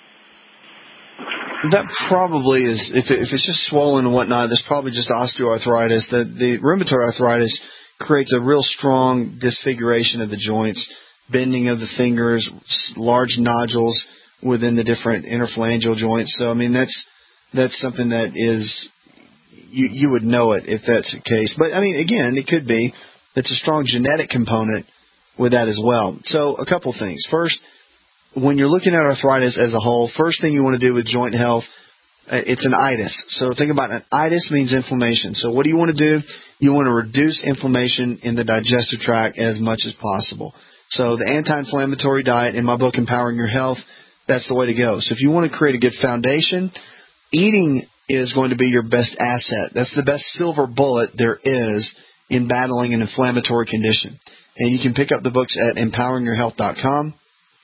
That probably is, if, it, if it's just swollen and whatnot, there's probably just osteoarthritis. The, the rheumatoid arthritis creates a real strong disfiguration of the joints, bending of the fingers, large nodules within the different interphalangeal joints. So, I mean, that's that's something that is, you, you would know it if that's the case. But, I mean, again, it could be. It's a strong genetic component with that as well. So, a couple things. First, when you're looking at arthritis as a whole, first thing you want to do with joint health, it's an itis. So think about an itis means inflammation. So what do you want to do? You want to reduce inflammation in the digestive tract as much as possible. So the anti-inflammatory diet in my book, Empowering Your Health, that's the way to go. So if you want to create a good foundation, eating is going to be your best asset. That's the best silver bullet there is in battling an inflammatory condition. And you can pick up the books at empowering your health dot com.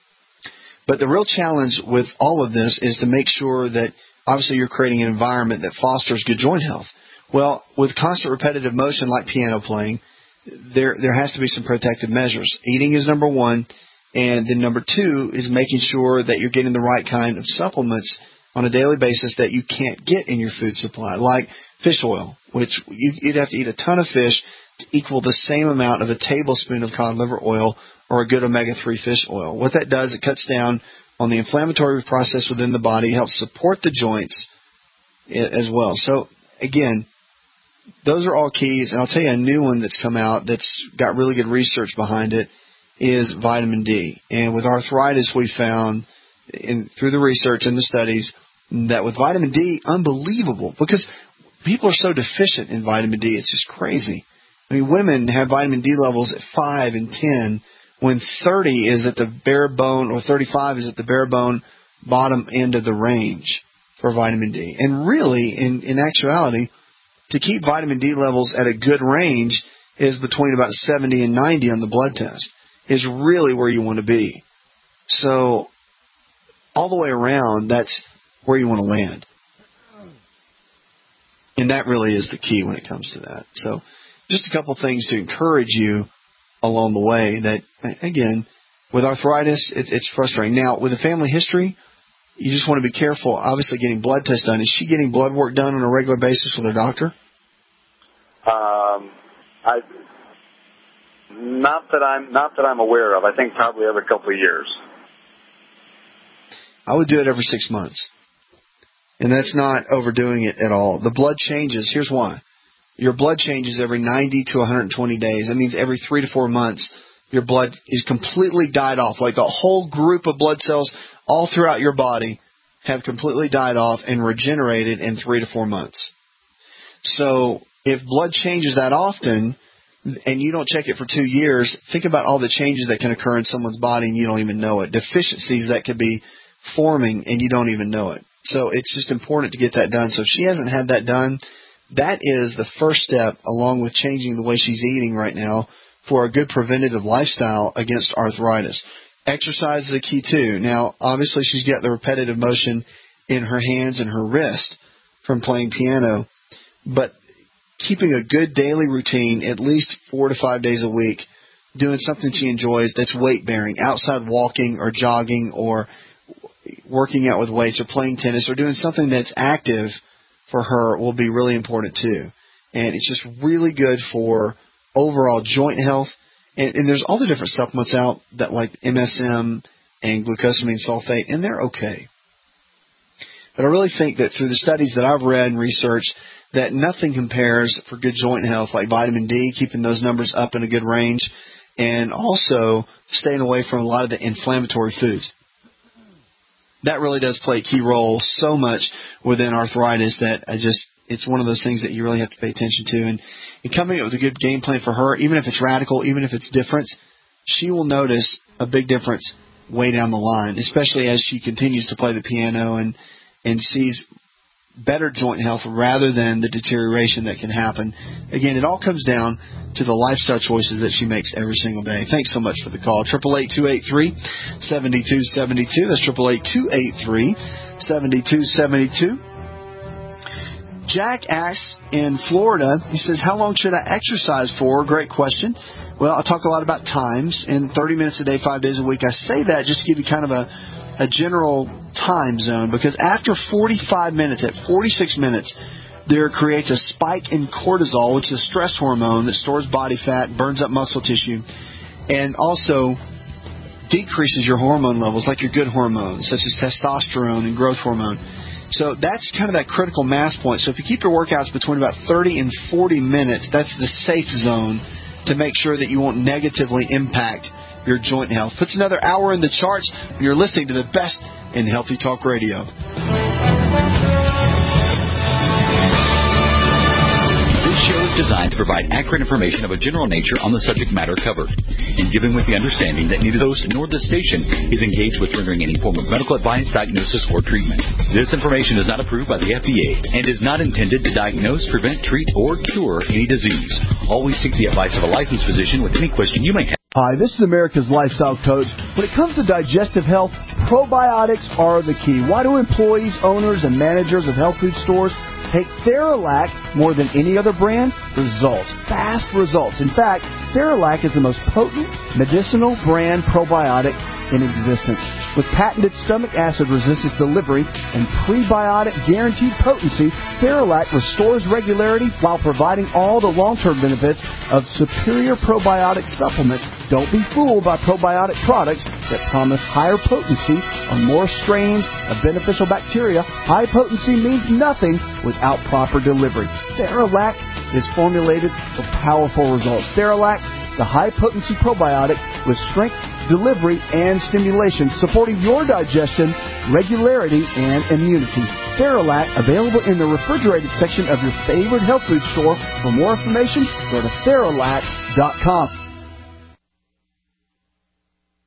But the real challenge with all of this is to make sure that obviously you're creating an environment that fosters good joint health. Well, with constant repetitive motion like piano playing, there there has to be some protective measures. Eating is number one, and then number two is making sure that you're getting the right kind of supplements on a daily basis that you can't get in your food supply, like fish oil, which you, you'd have to eat a ton of fish to equal the same amount of a tablespoon of cod liver oil or a good omega three fish oil. What that does, it cuts down on the inflammatory process within the body, helps support the joints as well. So, again, those are all keys. And I'll tell you a new one that's come out that's got really good research behind it is vitamin D. And with arthritis, we found in, through the research and the studies that with vitamin D, unbelievable, because people are so deficient in vitamin D. It's just crazy. I mean, women have vitamin D levels at five and ten, when thirty is at the bare bone, or thirty-five is at the bare bone bottom end of the range for vitamin D. And really, in, in actuality, to keep vitamin D levels at a good range is between about seventy and ninety on the blood test, is really where you want to be. So, all the way around, that's where you want to land. And that really is the key when it comes to that. So, just a couple things to encourage you along the way that, again, with arthritis, it's, it's frustrating. Now, with a family history, you just want to be careful, obviously, getting blood tests done. Is she getting blood work done on a regular basis with her doctor? Um, I not that I'm not that I'm aware of. I think probably every couple of years. I would do it every six months. And that's not overdoing it at all. The blood changes. Here's why. Your blood changes every ninety to one hundred twenty days. That means every three to four months, your blood is completely died off. Like the whole group of blood cells all throughout your body have completely died off and regenerated in three to four months. So if blood changes that often and you don't check it for two years, think about all the changes that can occur in someone's body and you don't even know it. Deficiencies that could be forming and you don't even know it. So it's just important to get that done. So if she hasn't had that done, that is the first step, along with changing the way she's eating right now, for a good preventative lifestyle against arthritis. Exercise is a key too. Now, obviously she's got the repetitive motion in her hands and her wrist from playing piano, but keeping a good daily routine, at least four to five days a week, doing something she enjoys that's weight-bearing, outside walking or jogging or working out with weights or playing tennis or doing something that's active for her will be really important too. And it's just really good for overall joint health. And, and there's all the different supplements out that like M S M and glucosamine sulfate, and they're okay. But I really think that through the studies that I've read and researched, that nothing compares for good joint health like vitamin D, keeping those numbers up in a good range, and also staying away from a lot of the inflammatory foods. That really does play a key role so much within arthritis that I just, it's one of those things that you really have to pay attention to. And, and coming up with a good game plan for her, even if it's radical, even if it's different, she will notice a big difference way down the line, especially as she continues to play the piano and, and sees better joint health rather than the deterioration that can happen. Again, it all comes down to the lifestyle choices that she makes every single day. Thanks so much for the call. eight eight eight, two eight three, seven two seven two. That's eight eight eight, two eight three, seven two seven two. Jack asks in Florida, he says, how long should I exercise for? Great question. Well, I talk a lot about times, and thirty minutes a day, five days a week. I say that just to give you kind of a a general time zone, because after forty-five minutes, at forty-six minutes, there creates a spike in cortisol, which is a stress hormone that stores body fat, burns up muscle tissue, and also decreases your hormone levels, like your good hormones, such as testosterone and growth hormone. So that's kind of that critical mass point. So if you keep your workouts between about thirty and forty minutes, that's the safe zone to make sure that you won't negatively impact your joint health. Puts another hour in the charts. You're listening to the best in Healthy Talk Radio. This show is designed to provide accurate information of a general nature on the subject matter covered, and given with the understanding that neither the host nor the station is engaged with rendering any form of medical advice, diagnosis, or treatment. This information is not approved by the F D A and is not intended to diagnose, prevent, treat, or cure any disease. Always seek the advice of a licensed physician with any question you may have. Hi, this is America's Lifestyle Coach. When it comes to digestive health, probiotics are the key. Why do employees, owners, and managers of health food stores take Theralac more than any other brand? Results. Fast results. In fact, Theralac is the most potent medicinal brand probiotic in existence. With patented stomach acid resistance delivery and prebiotic guaranteed potency, Theralac restores regularity while providing all the long-term benefits of superior probiotic supplements. Don't be fooled by probiotic products that promise higher potency on more strains of beneficial bacteria. High potency means nothing without proper delivery. Theralac is formulated for powerful results. Theralac, the high-potency probiotic with strength, delivery, and stimulation, supporting your digestion, regularity, and immunity. Theralac, available in the refrigerated section of your favorite health food store. For more information, go to Theralac dot com.